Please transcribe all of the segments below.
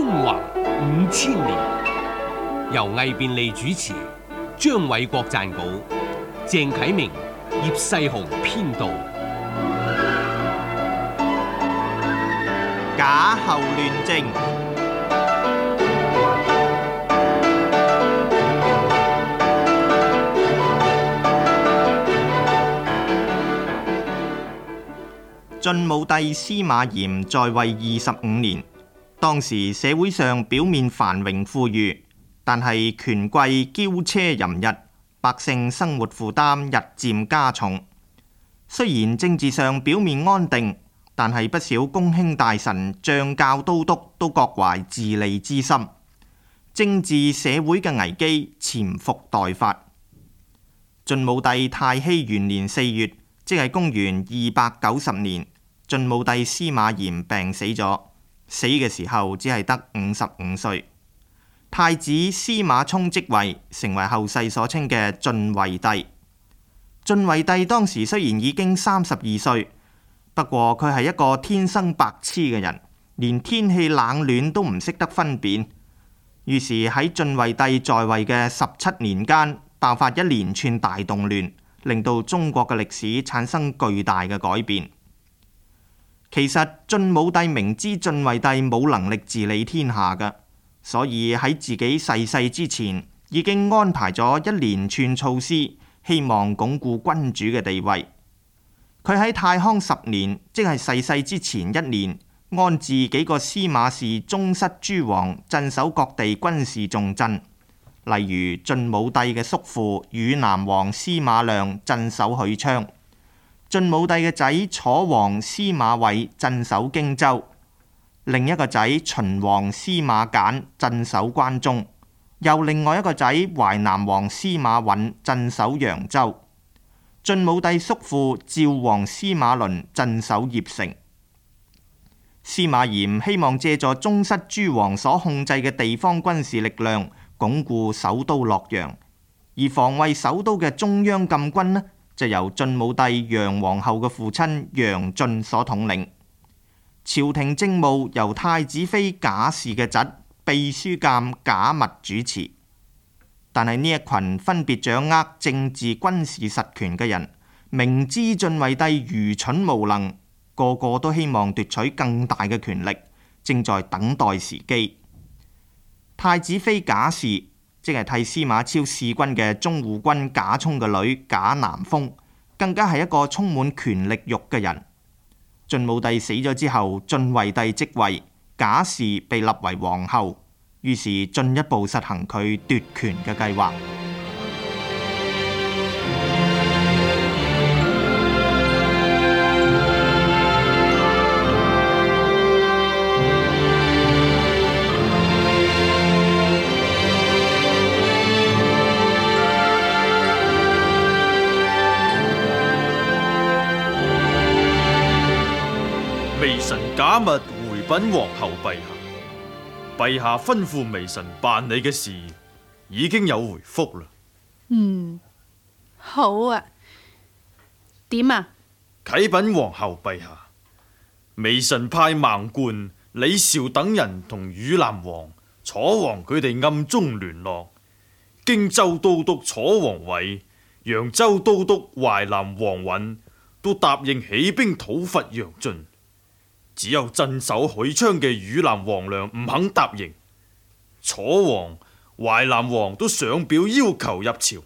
中華5000年，由魏便利主持，張偉國撰稿，鄭啟明、葉世雄編導。 假後亂政。晉武帝司馬炎在位25年，當時社會上表面繁榮富裕，但係權貴驕奢淫逸，百姓生活負擔日漸加重。雖然政治上表面安定，但係不少公卿大臣、將校都督都各懷自利之心，政治社會嘅危機潛伏待發。晉武帝太熙元年4月，即係公元290年，晉武帝司馬炎病死咗，死嘅時候只係得55歲。太子司馬衷即位，成為後世所稱嘅晉惠帝。晉惠帝當時雖然已經32歲，不過佢係一個天生白痴嘅人，連天氣冷暖都唔識得分辨。於是喺晉惠帝在位嘅17年間，爆發一連串大動亂，令到中國嘅歷史產生巨大嘅改變。其實晉武帝明知晉惠帝冇能力治理天下㗎，所以喺自己逝世之前，已經安排咗一連串措施，希望鞏固君主嘅地位。佢喺太康10年，即係逝世之前1年，安置幾個司馬氏宗室諸王鎮守各地軍事重鎮，例如晉武帝嘅叔父汝南王司馬亮鎮守許昌，晉武帝嘅仔楚王司馬緯鎮守荊州，另一個仔秦王司馬簡鎮守關中，又另外一個仔淮南王司馬允鎮守揚州，晉武帝叔父趙王司馬倫鎮守鄴城。司馬炎希望借助宗室諸王所控制嘅地方軍事力量，鞏固首都洛陽，而防衛首都嘅中央禁軍呢，就由晉武帝楊皇后嘅父親楊駿所統領。朝廷政務由太子妃賈氏嘅侄秘書監賈密主持。但係呢一群分別掌握政治軍事實權嘅人，明知晉惠帝愚蠢無能，個個都希望奪取更大嘅權力，正在等待時機。太子妃賈氏，即係替司馬昭弑君嘅中護軍賈充嘅女賈南風，更加係一個充滿權力慾嘅人。晉武帝死咗之後，晉惠帝即位，賈氏被立為皇后，於是進一步實行佢奪權嘅計劃。 微臣賈密回稟皇后陛下，陛下吩咐微臣辦理嘅事已經有回覆啦。 好啊。點啊？ 啟稟皇后陛下，微臣派孟貫、李劭等人同汝南王、楚王佢哋暗中聯絡，荊州都督楚王緯、揚州都督淮南王允都答應起兵討伐楊駿。只有鎮守許昌嘅汝南王梁唔肯答應，楚王、淮南王都上表要求入朝。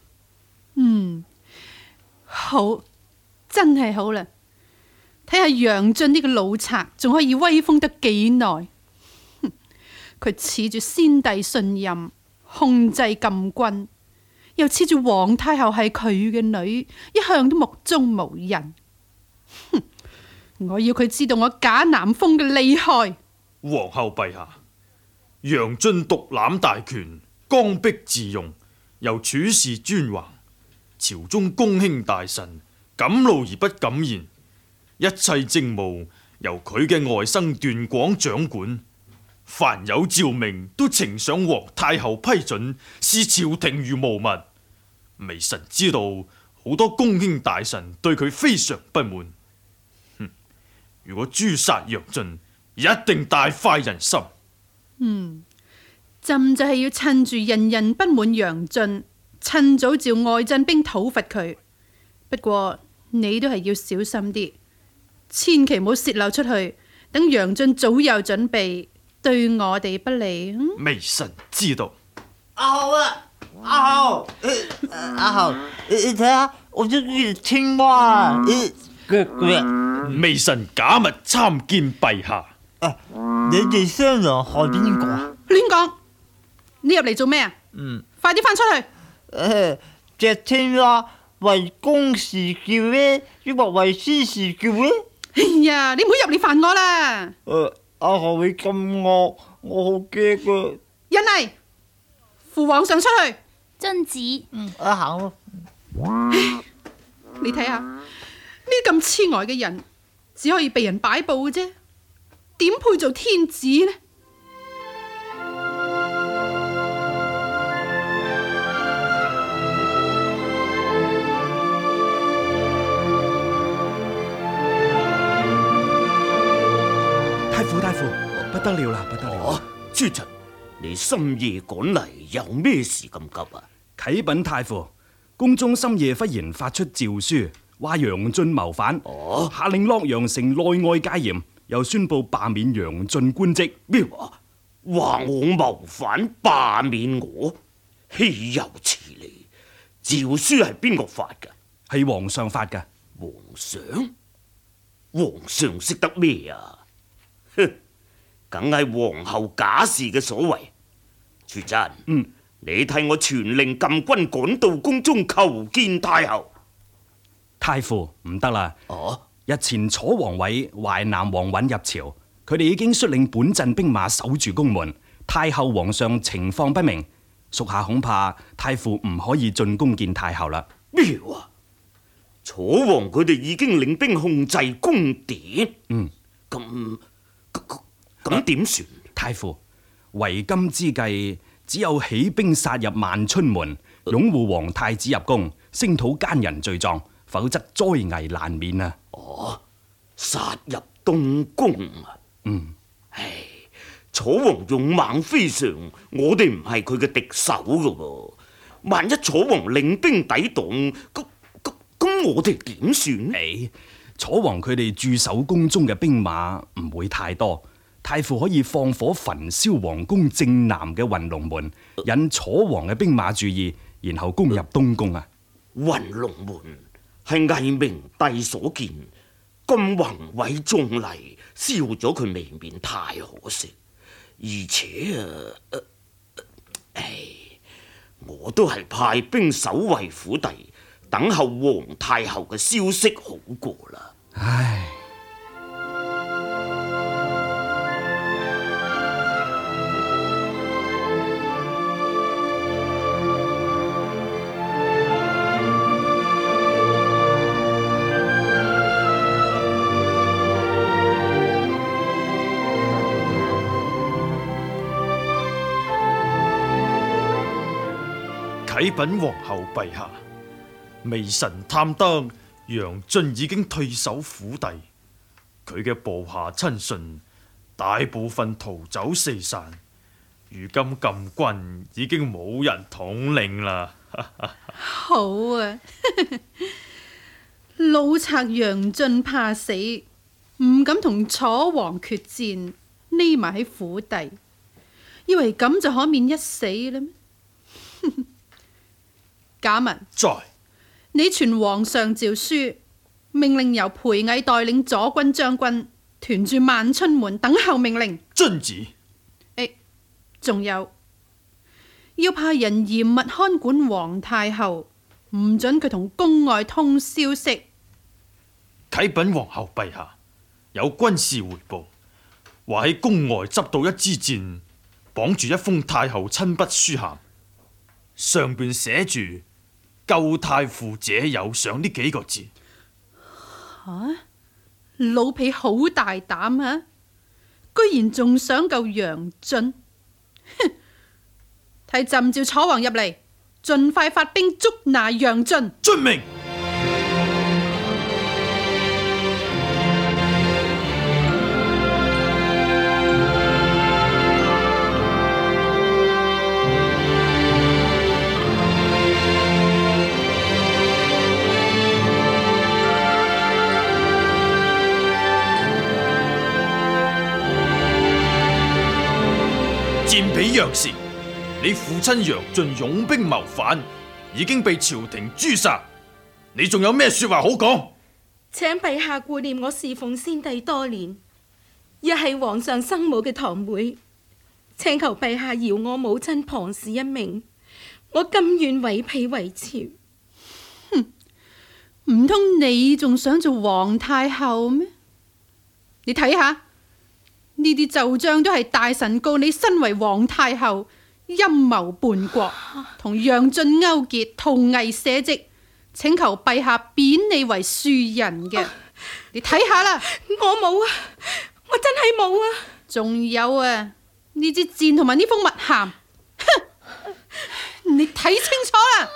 好，真係好啦。睇下楊駿呢個老賊仲可以威風得幾耐？佢恃住先帝信任，控制禁軍，又恃住皇太后係佢嘅女，一向都目中無人。我要佢知道我賈南風嘅厲害。 皇后陛下，楊駿獨攬大權，剛愎自用，又處事專橫，朝中公卿大臣敢怒而不敢言，一切政務由佢嘅外甥段廣掌管，凡有詔命都呈上皇太后批准，視朝廷如無物。微臣知道好多公卿大臣對佢非常不滿。如果誅殺楊駿，一定大快人心。 朕就係要趁住人人不滿楊俊，趁早召外鎮兵討伐佢。不過你都係要小心啲，千祈唔好泄漏出去，等楊俊早有準備，對我哋不利。 微臣知道。 阿豪啊，阿豪，阿豪，你睇下，我中意青蛙啊！ 微臣假密參見陛下。 你哋商量害邊個啊？ 亂講！你入嚟做咩啊？快啲翻出去！ 隻青蛙為公事叫呢，抑或為私事叫呢？ 哎呀，你唔好入嚟煩我啦！ 阿豪你咁惡，我好驚啊！ 人嚟，扶皇上出去！ 遵旨。 阿豪， 你睇下呢啲咁痴呆嘅人，只可以被人擺布嘅啫，點配做天子呢？ 太傅，不得了啦，不得了！ 諸臣，你深夜趕嚟，有咩事咁急啊？ 啟稟太傅，宮中深夜忽然發出詔書，話楊俊謀反，下令洛陽城內外戒嚴，又宣布罷免楊俊官職。 咩話？話我謀反罷免我？豈有此理！詔書係邊個發噶？ 係皇上發噶。 皇上？皇上識得咩啊？哼，梗係皇后賈氏嘅所為。儲真，你替我傳令禁軍趕到宮中求見太后。 太傅唔得啦！日前楚王偉、淮南王允入朝，佢哋已經率領本鎮兵馬守住宮門。太后皇上情況不明，屬下恐怕太傅唔可以進宮見太后啦。 咩話？楚王佢哋已經領兵控制宮殿。咁點算？ 太傅，為今之計，只有起兵殺入萬春門，擁護皇太子入宮，聲討奸人罪狀，否則災危難免啊！ 殺入東宮啊！唉，楚王勇猛非常，我哋唔係佢嘅敵手噶噃。萬一楚王領兵抵擋，咁我哋點算？ 楚王佢哋駐守宮中嘅兵馬唔會太多。太傅可以放火焚燒皇宮正南嘅雲龍門，引楚王嘅兵馬注意，然後攻入東宮啊！ 雲龍門係魏明帝所建，咁宏偉壯麗，燒咗佢未免太可惜。而且我都係派兵守衛府邸，等候皇太后嘅消息好過啦。 唉。 啟稟皇后陛下，微臣探得楊俊已經退守府邸，佢嘅部下親信大部分逃走四散，如今禁軍已經冇人統領啦。 好啊，老賊楊俊怕死，唔敢同楚王決戰，匿埋喺府邸，以為咁就可免一死啦咩？賈文， 在， 你傳皇上詔書，命令由裴毅帶領左軍將軍屯駐萬春門等候命令。 遵旨。 仲有要派人嚴密看管皇太后，唔准佢同宮外通消息。 啟稟皇后陛下，有軍事回報，話喺宮外執到一支箭，綁住一封太后親筆書函，上邊寫住救太傅者有上呢幾個字。 老婢好大膽啊！居然仲想救楊俊，哼！睇朕召楚王入嚟，盡快發兵捉拿楊俊。 遵命。 賤婢楊氏，你父親楊俊擁兵謀反，已經被朝廷誅殺，你仲有咩說話好講？ 請陛下顧念我侍奉先帝多年，一係皇上生母嘅堂妹，請求陛下饒我母親龐氏一命，我甘願委婢為朝。 唔通你仲想做皇太后咩？你睇下呢啲奏章都係大臣告你身為皇太后陰謀叛國，同楊俊勾結，圖偽社稷，請求陛下貶你為庶人嘅。你睇下啦， 我冇啊，我真係冇啊。 仲有啊，呢支箭同埋呢封密函，你睇清楚啦。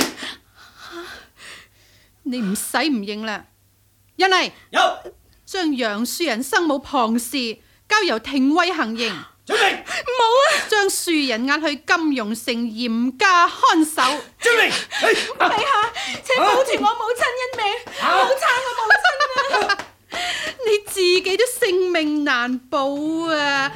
你唔使唔認啦，人嚟有將楊庶人生母龐氏交由廷尉行刑。 遵命。 冇啊， 將庶人押去金庸城嚴加看守。 遵命。 陛下，請保住我母親一命，唔好撐我母親啊！ 你自己都性命難保啊！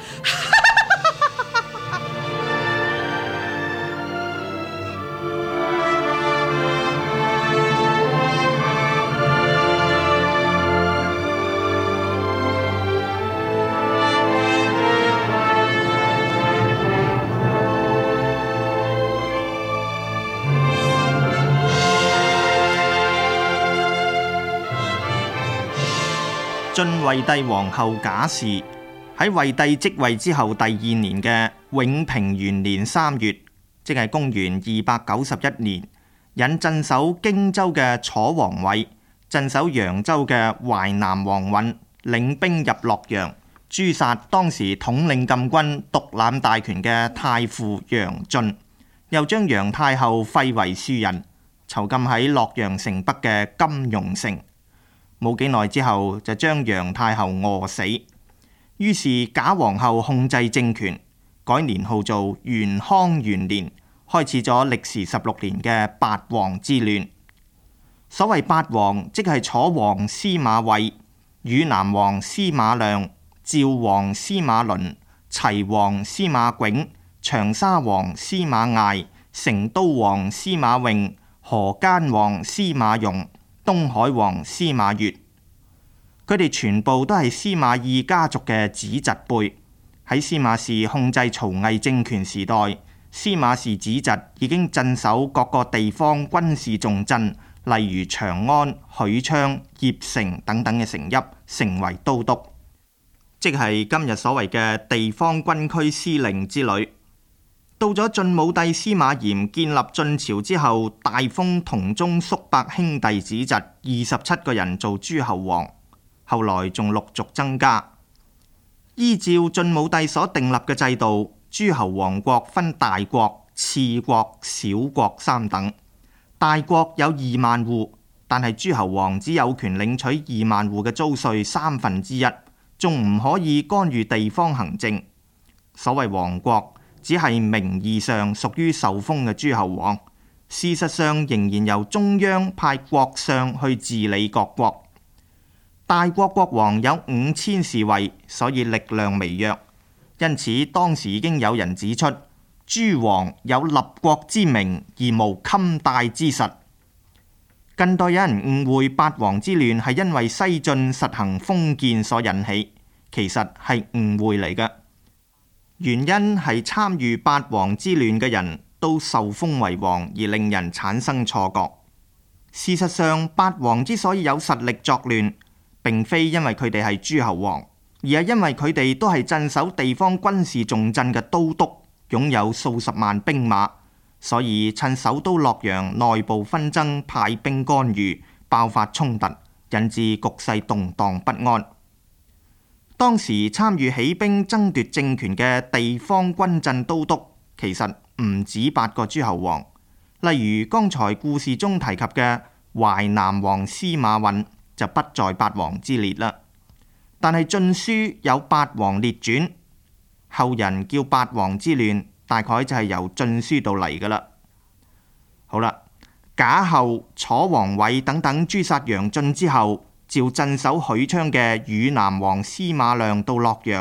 晉惠帝皇后賈氏喺惠帝即位之後第2年嘅永平元年3月，即係公元291年，引鎮守荊州嘅楚王偉、鎮守揚州嘅淮南王允領兵入洛陽，誅殺當時統領禁軍獨攬大權嘅太傅楊俊，又將楊太后廢為庶人，囚禁喺洛陽城北嘅金庸城。冇幾耐之後，就將楊太后餓死。於是賈皇后控制政權，改年號做元康元年，開始咗歷時16年嘅八王之亂。所謂八王，即係楚王司馬緯、汝南王司馬亮、趙王司馬倫、齊王司馬冏、長沙王司馬艾、成都王司馬穎、河間王司馬顒、東海王司馬越，佢哋全部都係司馬懿家族嘅子侄輩。喺司馬氏控制曹魏政權時代，司馬氏子侄已經鎮守各個地方軍事重鎮，例如長安、許昌、鄴城等等嘅城邑，成為都督，即係今日所謂嘅地方軍區司令之類。到咗晉武帝司馬炎建立晉朝之後，大封同宗叔伯兄弟子侄27個人做諸侯王，後來仲陸續增加。依照晉武帝所訂立嘅制度，諸侯王國分大國、次國、小國3等。大國有2萬戶，但係諸侯王只有權領取2萬戶嘅租稅1/3，仲唔可以干預地方行政。所謂王國，只係名義上屬於受封嘅諸侯王，事實上仍然由中央派國相去治理各國。大國國王有5000侍衛，所以力量微弱。因此當時已經有人指出，諸王有立國之名而無襟帶之實。近代有人誤會八王之亂係因為西晉實行封建所引起，其實係誤會嚟嘅。原因係參與八王之亂嘅人都受封為王，而令人產生錯覺。事實上，八王之所以有實力作亂，並非因為佢哋係諸侯王，而係因為佢哋都係鎮守地方軍事重鎮嘅都督，擁有數十萬兵馬，所以趁首都洛陽內部紛爭派兵干預，爆發衝突，引致局勢動盪不安。當時參與起兵爭奪政權嘅地方軍鎮都督，其實唔止8個諸侯王，例如剛才故事中提及嘅淮南王司馬允就不在八王之列啦。但係晉書有八王列傳，後人叫八王之亂，大概就係由晉書度嚟噶啦。好啦，賈後、楚王偉等等誅殺楊俊之後，召鎮守許昌嘅汝南王司馬亮到洛陽，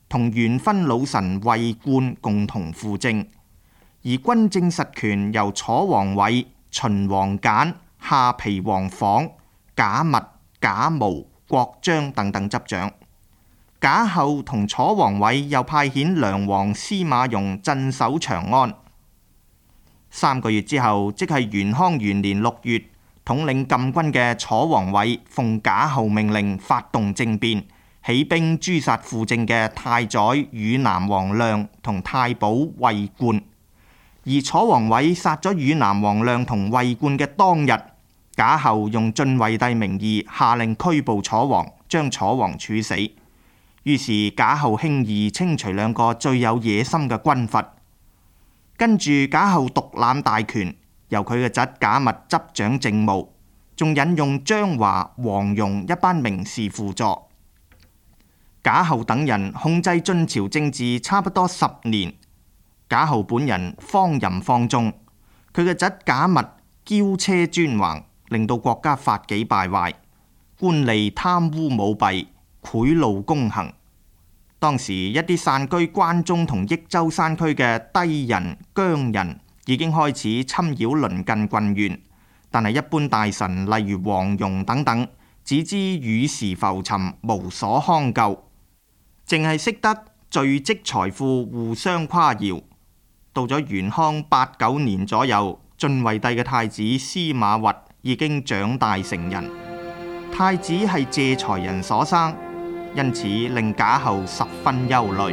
同元勳老臣衛貫共同輔政，而軍政實權由楚王偉、秦王簡、下皮王訪、賈密、賈模、郭彰等等執掌。賈後同楚王偉又派遣梁王司馬顒鎮守長安。3個月之後，即係元康元年6月，統領禁軍嘅楚王偉奉賈後命令發動政變，起兵誅殺輔政嘅太宰汝南王亮同太保衛貫。而楚王偉殺咗汝南王亮同衛貫嘅當日，賈後用晉惠帝名義下令拘捕楚王，將楚王處死。於是賈後輕易清除2個最有野心嘅軍閥。跟住賈後獨攬大權，由佢嘅侄賈密執掌政務，仲引用張華、黃蓉一班名士輔助。賈後等人控制晉朝政治差不多10年。賈後本人荒淫放縱，佢嘅侄賈密驕奢專橫，令到國家法紀敗壞，官吏貪污舞弊，賄賂公行。當時一啲散居關中同益州山區嘅低人、羌人已經開始侵擾鄰近郡縣，但係一般大臣例如黃蓉等等，只知與時浮沉，無所康救，淨係識得聚積財富，互相誇耀。到咗元康8、9年左右，晉惠帝嘅太子司馬昀已經長大成人。太子係謝才人所生，因此令賈後十分憂慮。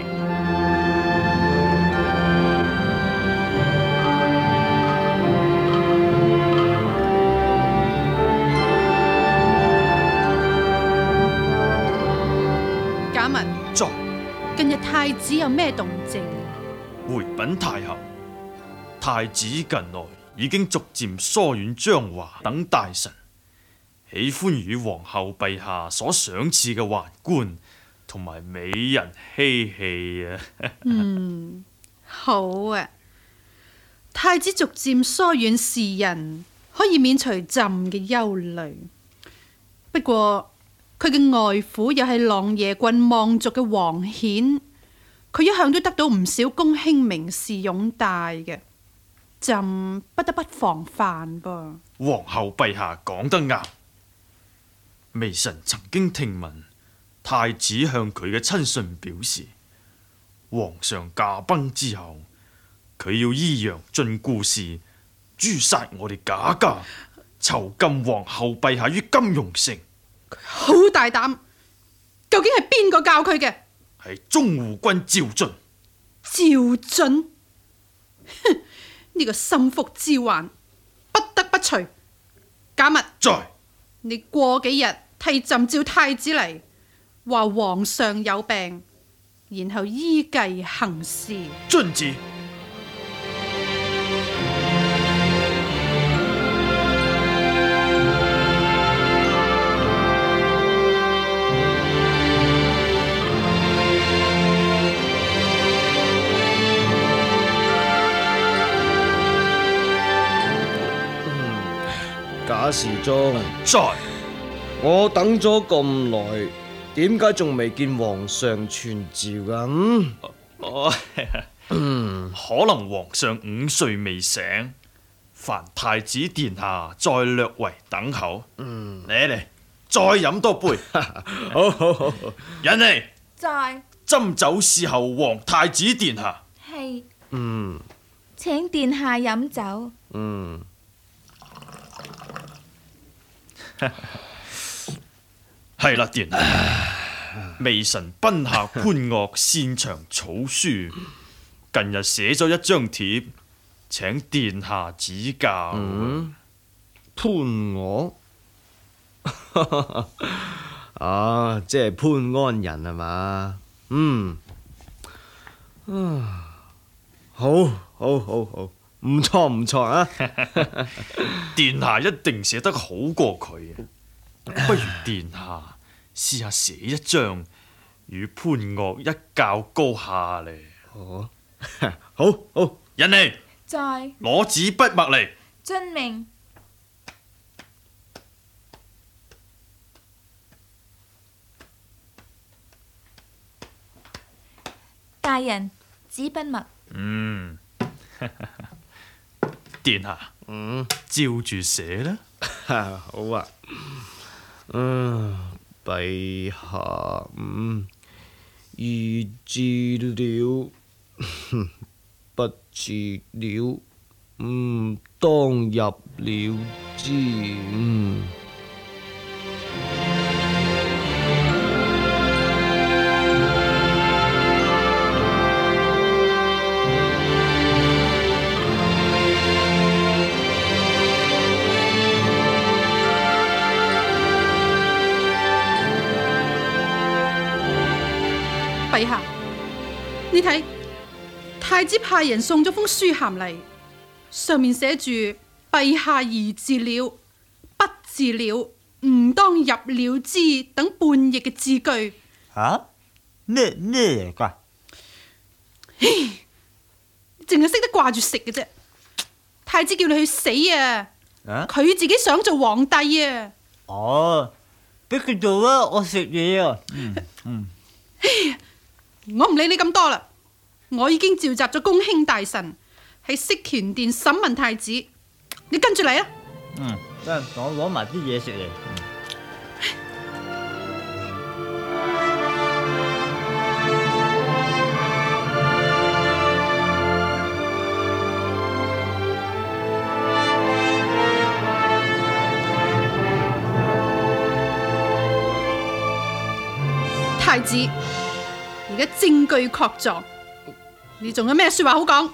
賈密， 在近日太子有咩動靜？ 回稟太后，太子近來已經逐漸疏遠張華等大臣，喜歡與皇后陛下所賞賜嘅宦官同埋美人嬉戲啊！ 好啊！太子逐漸疏遠士人，可以免除朕嘅憂慮。不過佢嘅外父又係琅琊郡望族嘅王顯，佢一向都得到唔少公卿名士擁戴嘅，朕不得不防範噃。 皇后陛下講得啱，微臣曾經聽聞太子向佢嘅親信表示，皇上駕崩之後，佢要依楊俊故事誅殺我哋賈家，囚禁皇后陛下於金庸城。 好大膽！究竟係邊個教佢嘅？ 係中護軍趙俊。 趙俊，哼！呢個心腹之患，不得不除。賈密， 在你過幾日替朕召太子嚟，話皇上有病，然後依計行事。 遵旨。 賈侍中， 在我等咗咁耐，點解仲未見皇上傳召噶？ 可能皇上午睡未醒，煩太子殿下再略為等候。嚟，再飲多杯。 好。 人嚟， 在斟酒侍候皇太子殿下。 係。請殿下飲酒。 係啦，殿下，微臣賓下潘岳擅長草書，近日寫咗一張帖，請殿下指教。 潘岳啊，即係潘安人係嘛？好，唔錯啊！ 殿下一定寫得好過佢，不如殿下試下寫一張與潘岳一較高下嚟。 好， 人嚟， 在攞紙筆墨嚟。 遵命。 大人，子不默。 殿下，照住寫啦。 好啊。陛下，預知了，不遲了，當入了之。 陛下，你睇，太子派人送咗封書函嚟，上面寫住陛下宜治了、不治了、唔當入了之等叛逆嘅字句。 咩嚟㗎？ 你淨係識得掛住食嘅啫。太子叫你去死啊！佢自己想做皇帝啊！ 俾佢做啦，我食嘢啊。 我唔理你咁多啦，我已經召集咗公卿大臣喺釋權殿審問太子，你跟住嚟啊！ 得，我攞埋啲嘢食嚟。 太子，而家證據確鑿，你仲有咩說話好講？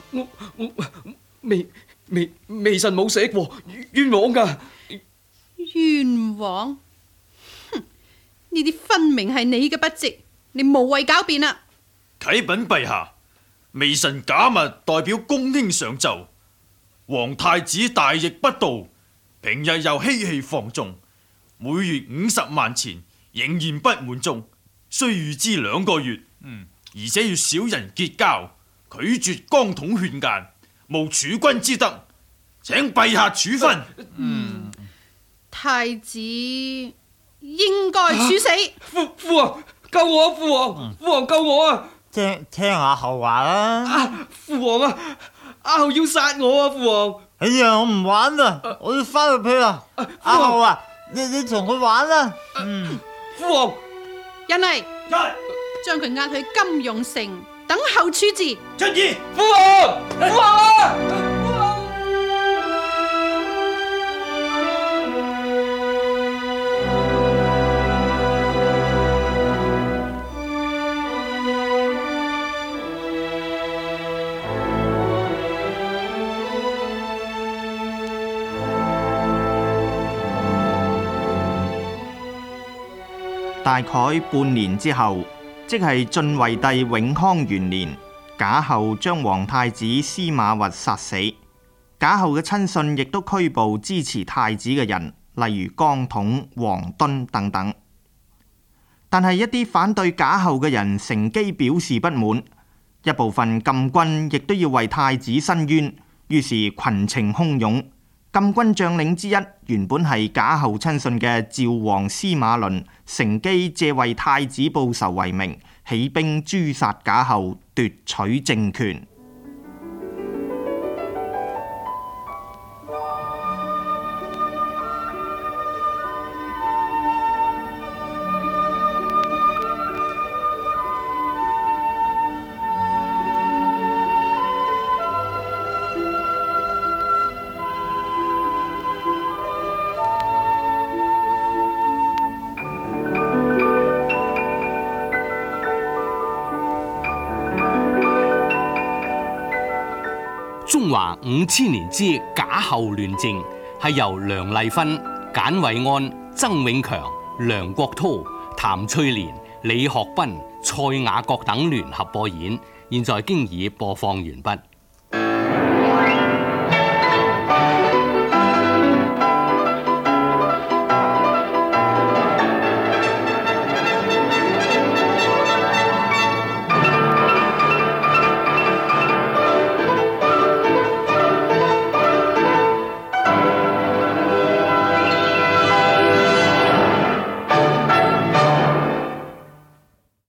微臣冇寫過，冤枉㗎。 冤枉？哼！呢啲分明係你嘅筆跡，你無謂狡辯啦。 啟稟陛下，微臣假密代表公卿上奏，皇太子大逆不道，平日又嬉戲放縱，每月50萬錢仍然不滿足，需預支2個月。而且要小人結交，拒絕江統勸諫，無儲君之德，請陛下處分。 太子應該處死。 父王救我啊！父王救我啊！ 聽下後話啦。 父王啊，阿后要殺我啊！父王， 哎呀，我唔玩啦，我要翻入去啦。阿后啊，你同佢玩啦。 父王， 人嚟，將佢押去金庸城等候處置。 出意， 父王，父王啊！ 大概半年之後，即係晉惠帝永康元年，賈後將皇太子司馬昀殺死。賈後嘅親信亦都拘捕支持太子嘅人，例如江統、王敦等等。但係一啲反對賈後嘅人乘機表示不滿，一部分禁軍亦都要為太子申冤，於是群情洶湧。禁軍將領之一原本係賈後親信嘅趙王司馬倫，乘機借為太子報仇為名，起兵誅殺賈後，奪取政權。 中華5000年之賈後亂政係由梁麗芬、簡偉安、曾永強、梁國濤、譚翠蓮、李學斌、蔡雅閣等聯合播演，現在經已播放完畢。